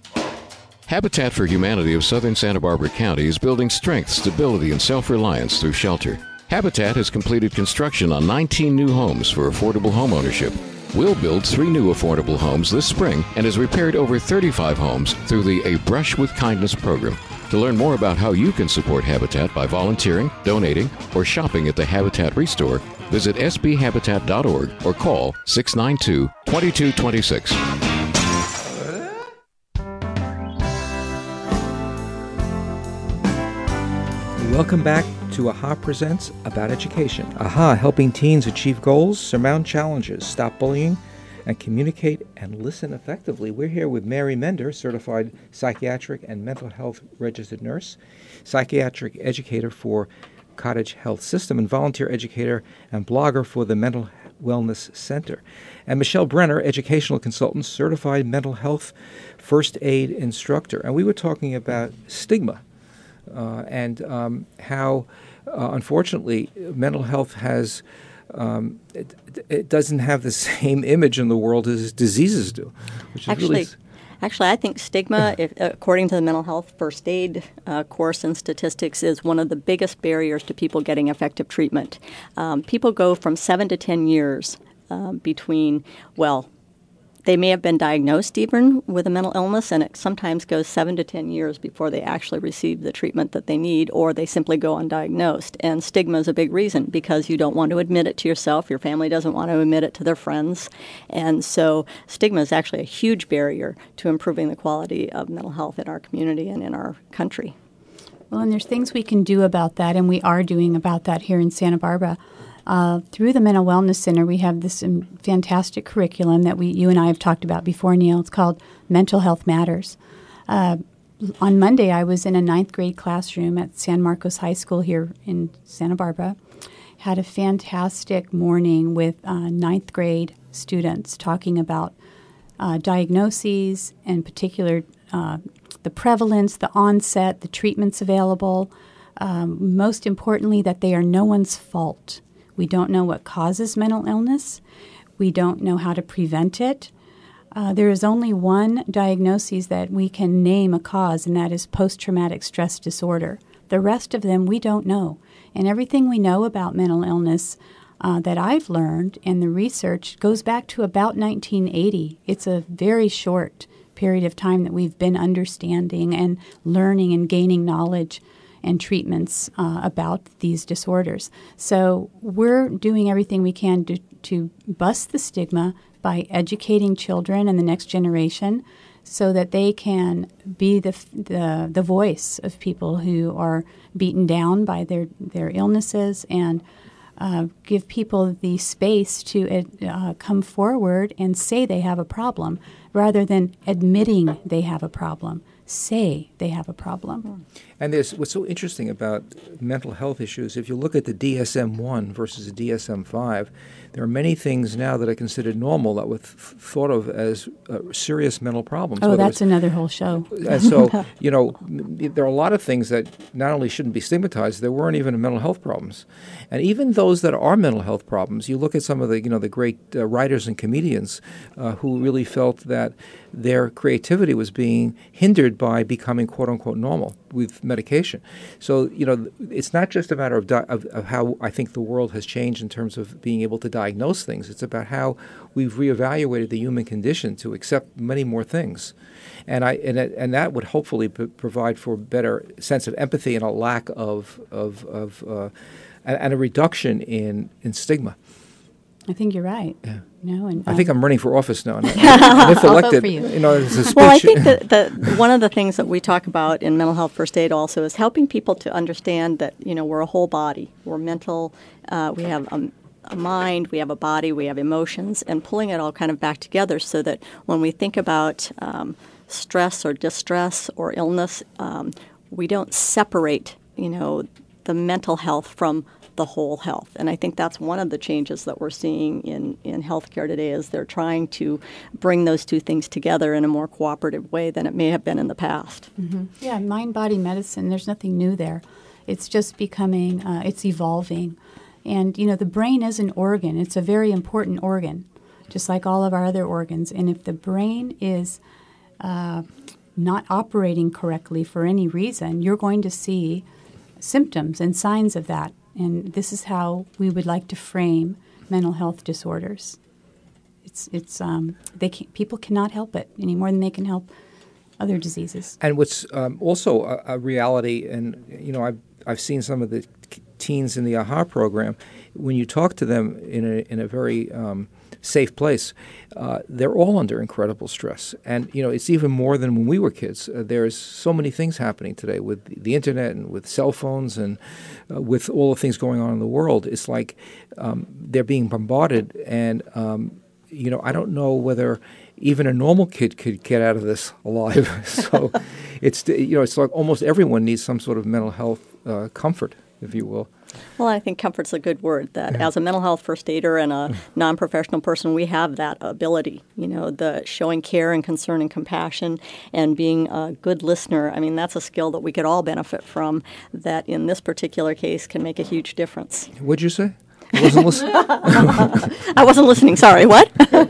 Habitat for Humanity of Southern Santa Barbara County is building strength, stability, and self-reliance through shelter. Habitat has completed construction on nineteen new homes for affordable homeownership. We'll build three new affordable homes this spring and has repaired over thirty-five homes through the A Brush with Kindness program. To learn more about how you can support Habitat by volunteering, donating, or shopping at the Habitat Restore, visit s b habitat dot org or call six nine two, two two two six.
Welcome back to A H A Presents About Education. A H A helping teens achieve goals, surmount challenges, stop bullying, and communicate and listen effectively. We're here with Mary Mender, certified psychiatric and mental health registered nurse, psychiatric educator for Cottage Health System, and volunteer educator and blogger for the Mental Wellness Center. And Michelle Brenner, educational consultant, certified mental health first aid instructor. And we were talking about stigma uh, and um, how, uh, unfortunately, mental health has Um, it, it doesn't have the same image in the world as diseases do. Which is
Actually,
really
Actually, I think stigma, if, according to the mental health first aid uh, course and statistics, is one of the biggest barriers to people getting effective treatment. Um, people go from seven to ten years uh, between, well, they may have been diagnosed even with a mental illness, and it sometimes goes seven to ten years before they actually receive the treatment that they need, or they simply go undiagnosed. And stigma is a big reason, because you don't want to admit it to yourself. Your family doesn't want to admit it to their friends. And so stigma is actually a huge barrier to improving the quality of mental health in our community and in our country.
Well, and there's things we can do about that, and we are doing about that here in Santa Barbara. Uh, through the Mental Wellness Center, we have this um, fantastic curriculum that we, you and I have talked about before, Neil. It's called Mental Health Matters. Uh, on Monday, I was in a ninth grade classroom at San Marcos High School here in Santa Barbara. Had a fantastic morning with uh, ninth grade students talking about uh, diagnoses, in particular uh, the prevalence, the onset, the treatments available. Um, most importantly, that they are no one's fault. We don't know what causes mental illness. We don't know how to prevent it. Uh, there is only one diagnosis that we can name a cause, and that is post-traumatic stress disorder. The rest of them we don't know. And everything we know about mental illness uh, that I've learned and the research goes back to about nineteen eighty. It's a very short period of time that we've been understanding and learning and gaining knowledge and treatments uh, about these disorders. So we're doing everything we can to, to bust the stigma by educating children and the next generation so that they can be the the, the voice of people who are beaten down by their, their illnesses, and uh, give people the space to uh, come forward and say they have a problem rather than admitting they have a problem. Say they have a problem.
And there's what's so interesting about mental health issues, if you look at the D S M one versus the D S M five, there are many things now that are considered normal that were th- thought of as uh, serious mental problems.
Oh, that's another whole show.
And so, you know, there are a lot of things that not only shouldn't be stigmatized, there weren't even mental health problems. And even those that are mental health problems, you look at some of the, you know, the great uh, writers and comedians uh, who really felt that their creativity was being hindered by becoming quote-unquote normal with medication. So, you know, it's not just a matter of, di- of, of how I think the world has changed in terms of being able to diagnose things. It's about how we've reevaluated the human condition to accept many more things. And I and, and that would hopefully p- provide for a better sense of empathy and a lack of, of, of uh, and, and a reduction in, in stigma.
I think you're right.
Yeah.
No, and
I
uh,
think I'm running for office now. And I, if elected,
for you.
you know, it's a speech.
Well, I think that the, one of the things that we talk about in mental health first aid also is helping people to understand that, you know, we're a whole body. We're mental. Uh, we have a, a mind. We have a body. We have emotions, and pulling it all kind of back together so that when we think about um, stress or distress or illness, um, we don't separate, you know, the mental health from the whole health. And I think that's one of the changes that we're seeing in, in healthcare today, is they're trying to bring those two things together in a more cooperative way than it may have been in the past.
Mm-hmm. Yeah, mind-body medicine, there's nothing new there. It's just becoming, uh, it's evolving. And, you know, the brain is an organ. It's a very important organ, just like all of our other organs. And if the brain is uh, not operating correctly for any reason, you're going to see symptoms and signs of that. And this is how we would like to frame mental health disorders. It's it's um, they can, people cannot help it any more than they can help other diseases.
And what's um, also a, a reality, and you know, I've I've seen some of the teens in the AHA program. When you talk to them in a in a very um, safe place, uh, they're all under incredible stress. And, you know, it's even more than when we were kids. Uh, there's so many things happening today with the, the internet and with cell phones and uh, with all the things going on in the world. It's like um, they're being bombarded. And, um, you know, I don't know whether even a normal kid could get out of this alive. So it's, you know, it's like almost everyone needs some sort of mental health uh, comfort, if you will.
Well, I think comfort's a good word. That yeah. As a mental health first aider and a non-professional person, we have that ability. You know, the showing care and concern and compassion and being a good listener. I mean, that's a skill that we could all benefit from. That in this particular case can make a huge difference.
What'd you say? I wasn't listening.
I wasn't listening. Sorry. What?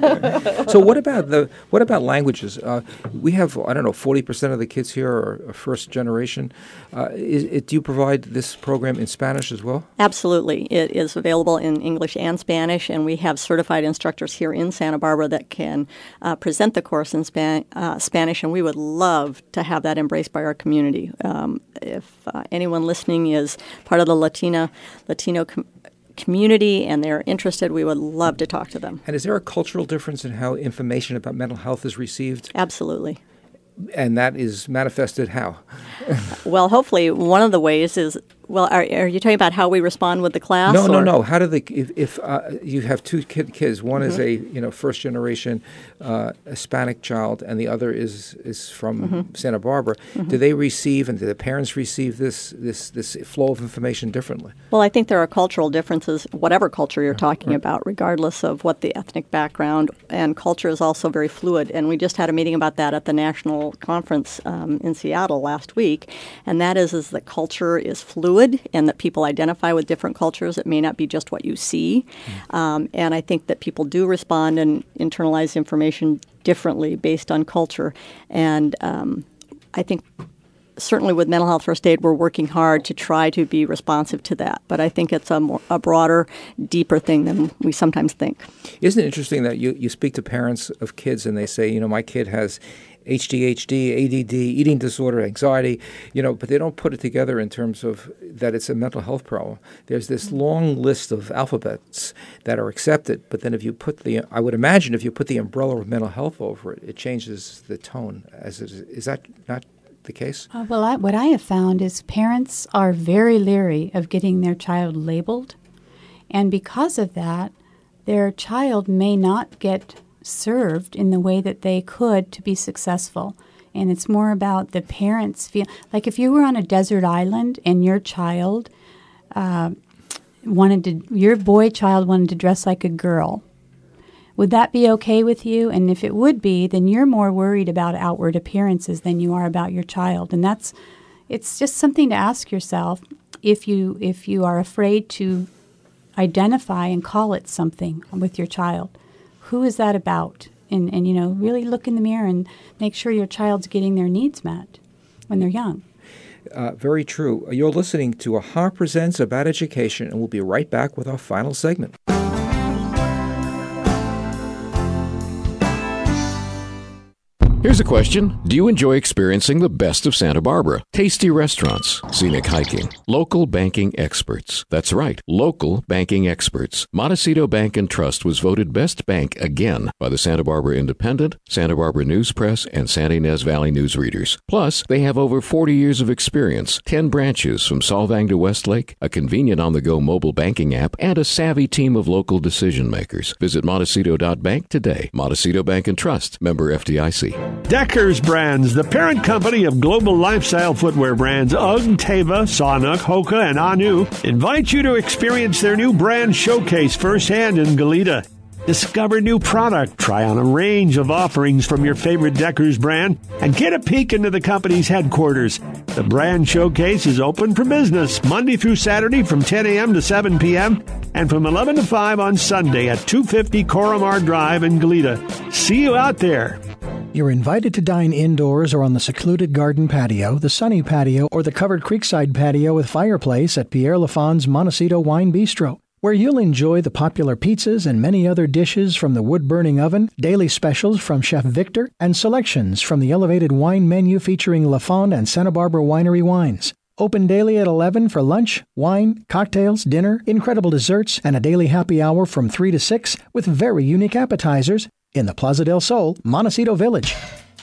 So what about the what about languages? Uh, we have I don't know forty percent of the kids here are, are first generation. Uh, is, it, do you provide this program in Spanish as well?
Absolutely. It is available in English and Spanish, and we have certified instructors here in Santa Barbara that can uh, present the course in Span- uh, Spanish, and we would love to have that embraced by our community. Um, if uh, anyone listening is part of the Latina Latino com- community and they're interested, we would love to talk to them.
And is there a cultural difference in how information about mental health is received?
Absolutely.
And that is manifested how?
Well, hopefully one of the ways is, well, are, are you talking about how we respond with the class?
No, no,
or?
no. How do they, if, if uh, you have two kid, kids, one mm-hmm. is a, you know, first generation uh, Hispanic child and the other is is from mm-hmm. Santa Barbara, mm-hmm. do they receive and do the parents receive this, this, this flow of information differently?
Well, I think there are cultural differences, whatever culture you're talking
right.
about, regardless of what the ethnic background, and culture is also very fluid. And we just had a meeting about that at the national conference um, in Seattle last week, and that is, is that culture is fluid and that people identify with different cultures. It may not be just what you see. Mm. Um, and I think that people do respond and internalize information differently based on culture. And um, I think certainly with Mental Health First Aid, we're working hard to try to be responsive to that. But I think it's a, more, a broader, deeper thing than we sometimes think.
Isn't it interesting that you, you speak to parents of kids and they say, you know, my kid has H D H D, A D D, eating disorder, anxiety, you know, but they don't put it together in terms of that it's a mental health problem. There's this long list of alphabets that are accepted, but then if you put the, I would imagine if you put the umbrella of mental health over it, it changes the tone. As it is, is that not the case?
Uh, well, I, what I have found is parents are very leery of getting their child labeled, and because of that, their child may not get served in the way that they could to be successful. And it's more about the parents feel like if you were on a desert island and your child uh, wanted to, your boy child wanted to dress like a girl, would that be okay with you? And if it would be, then you're more worried about outward appearances than you are about your child. And that's, it's just something to ask yourself if you if you are afraid to identify and call it something with your child. Who is that about? And, and, you know, really look in the mirror and make sure your child's getting their needs met when they're young.
Uh, very true. You're listening to A Ha Presents About Education, and we'll be right back with our final segment.
Here's a question. Do you enjoy experiencing the best of Santa Barbara? Tasty restaurants, scenic hiking, local banking experts. That's right, local banking experts. Montecito Bank and Trust was voted Best Bank again by the Santa Barbara Independent, Santa Barbara News Press, and Santa Ynez Valley news readers. Plus, they have over forty years of experience, ten branches from Solvang to Westlake, a convenient on-the-go mobile banking app, and a savvy team of local decision makers. Visit Montecito dot bank today. Montecito Bank and Trust, member F D I C.
Deckers Brands, the parent company of global lifestyle footwear brands UGG, Teva, Sanuk, Hoka, and Anu, invite you to experience their new brand showcase firsthand in Goleta. Discover new product, try on a range of offerings from your favorite Deckers brand, and get a peek into the company's headquarters. The brand showcase is open for business Monday through Saturday from ten a.m. to seven p.m. and from eleven to five on Sunday at two fifty Coromar Drive in Goleta. See you out there.
You're invited to dine indoors or on the secluded garden patio, the sunny patio, or the covered creekside patio with fireplace at Pierre Lafon's Montecito Wine Bistro, where you'll enjoy the popular pizzas and many other dishes from the wood-burning oven, daily specials from Chef Victor, and selections from the elevated wine menu featuring Lafond and Santa Barbara Winery wines. Open daily at eleven for lunch, wine, cocktails, dinner, incredible desserts, and a daily happy hour from three to six with very unique appetizers in the Plaza del Sol, Montecito Village.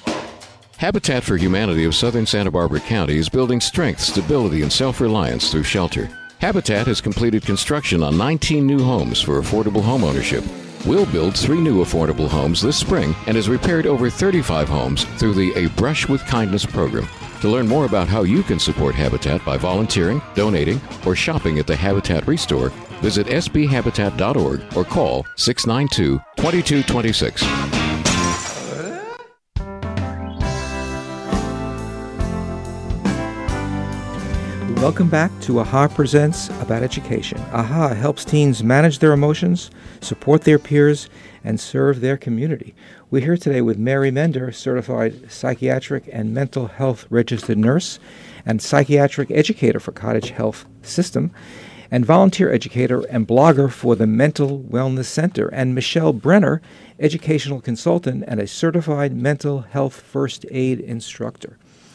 Habitat for Humanity of Southern Santa Barbara County is building strength, stability, and self-reliance through shelter. Habitat has completed construction on nineteen new homes for affordable homeownership. We'll build three new affordable homes this spring and has repaired over thirty-five homes through the A Brush with Kindness program. To learn more about how you can support Habitat by volunteering, donating, or shopping at the Habitat Restore, visit s b habitat dot org or call six nine two, two two two six.
Welcome back to AHA Presents About Education. AHA helps teens manage their emotions, support their peers, and serve their community. We're here today with Mary Mender, certified psychiatric and mental health registered nurse and psychiatric educator for Cottage Health System, and volunteer educator and blogger for the Mental Wellness Center, and Michelle Brenner, educational consultant and a certified mental health first aid instructor.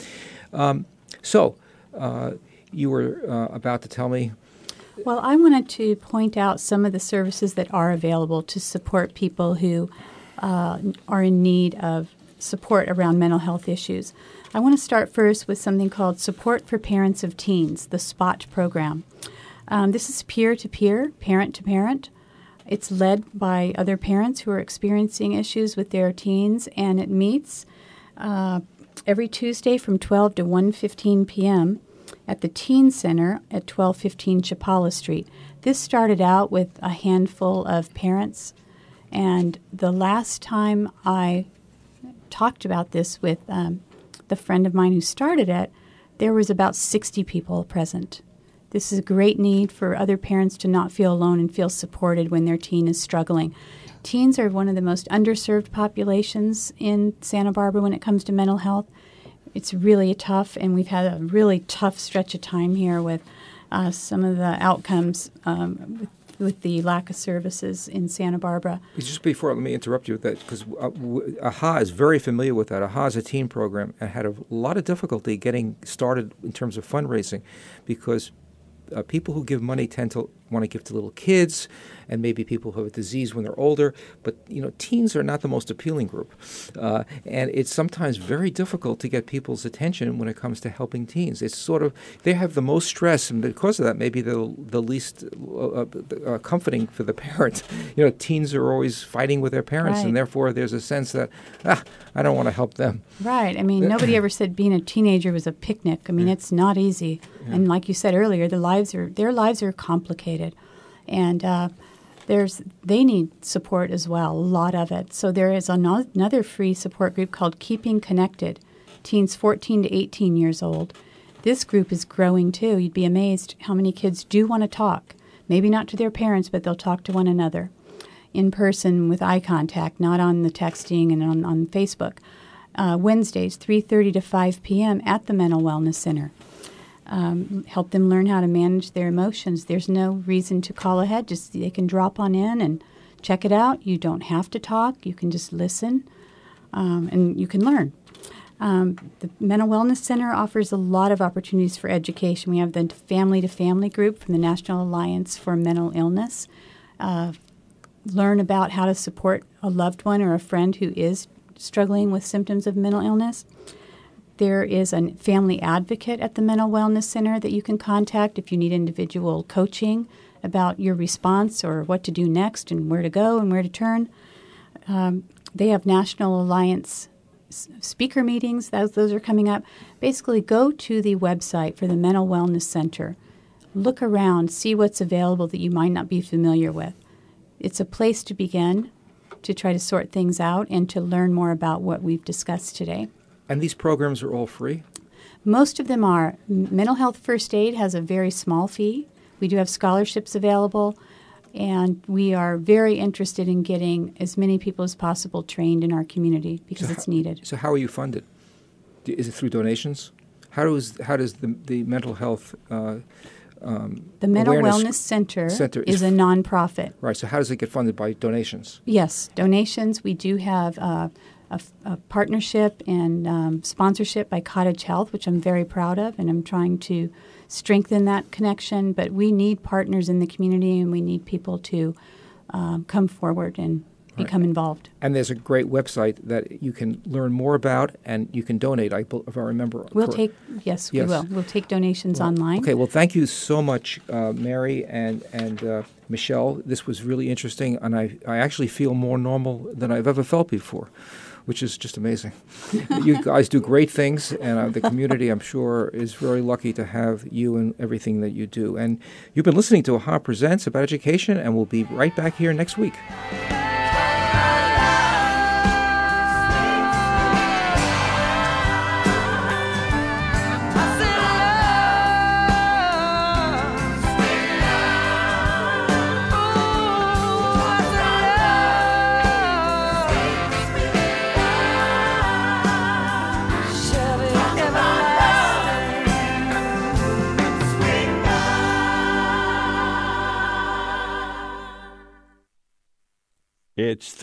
Um, so, uh, you were uh, about to tell me.
Well, I wanted to point out some of the services that are available to support people who uh, are in need of support around mental health issues. I want to start first with something called Support for Parents of Teens, the SPOT program. Um, this is peer-to-peer, parent-to-parent. It's led by other parents who are experiencing issues with their teens, and it meets uh, every Tuesday from twelve to one fifteen p.m. at the Teen Center at twelve fifteen Chapala Street. This started out with a handful of parents, and the last time I talked about this with um, the friend of mine who started it, there was about sixty people present. This is a great need for other parents to not feel alone and feel supported when their teen is struggling. Teens are one of the most underserved populations in Santa Barbara when it comes to mental health. It's really tough, and we've had a really tough stretch of time here with uh, some of the outcomes um, with, with the lack of services in Santa Barbara.
Just before, let me interrupt you with that, because uh, w- AHA is very familiar with that. AHA is a teen program and had a lot of difficulty getting started in terms of fundraising, because Uh, people who give money tend to want to give to little kids, and maybe people who have a disease when they're older. But, you know, teens are not the most appealing group. Uh, and it's sometimes very difficult to get people's attention when it comes to helping teens. It's sort of, they have the most stress, and because of that, maybe the, the least uh, uh, comforting for the parent. You know, teens are always fighting with their parents,
Right.
and therefore there's a sense that, ah, I don't want to help them.
Right. I mean, nobody ever said being a teenager was a picnic. I mean, it's not easy. Yeah. And like you said earlier, the lives are their lives are complicated, and uh, there's they need support as well, a lot of it. So there is ano- another free support group called Keeping Connected, teens fourteen to eighteen years old. This group is growing too. You'd be amazed how many kids do want to talk. Maybe not to their parents, but they'll talk to one another in person with eye contact, not on the texting and on, on Facebook. Uh, Wednesdays, three thirty to five p.m. at the Mental Wellness Center. Um, help them learn how to manage their emotions. There's no reason to call ahead. Just they can drop on in and check it out. You don't have to talk. You can just listen, um, and you can learn. Um, the Mental Wellness Center offers a lot of opportunities for education. We have the family-to-family group from the National Alliance for Mental Illness. Uh, learn about how to support a loved one or a friend who is struggling with symptoms of mental illness. There is a family advocate at the Mental Wellness Center that you can contact if you need individual coaching about your response or what to do next and where to go and where to turn. Um, they have National Alliance s- speaker meetings. Those, those are coming up. Basically, go to the website for the Mental Wellness Center. Look around, see what's available that you might not be familiar with. It's a place to begin to try to sort things out and to learn more about what we've discussed today.
And these programs are all free?
Most of them are. Mental Health First Aid has a very small fee. We do have scholarships available, and we are very interested in getting as many people as possible trained in our community because
so
it's
how,
needed.
So how are you funded? Is it through donations? How does how does the the mental health uh, um,
the Mental
Awareness
Wellness Center,
Center
is,
is
a nonprofit.
Right. So how does it get funded? By donations?
Yes, donations. We do have uh, a, a partnership and um, sponsorship by Cottage Health, which I'm very proud of, and I'm trying to strengthen that connection. But we need partners in the community, and we need people to um, come forward and become
right.
involved.
And there's a great website that you can learn more about, and you can donate, I, if I remember.
We'll
correct.
take, yes,
yes,
we will. We'll take donations
well,
online.
Okay, well, thank you so much, uh, Mary and, and uh, Michelle. This was really interesting, and I, I actually feel more normal than I've ever felt before, which is just amazing. You guys do great things, and uh, the community, I'm sure, is very lucky to have you and everything that you do. And you've been listening to AHA Presents About Education, and we'll be right back here next week.
It's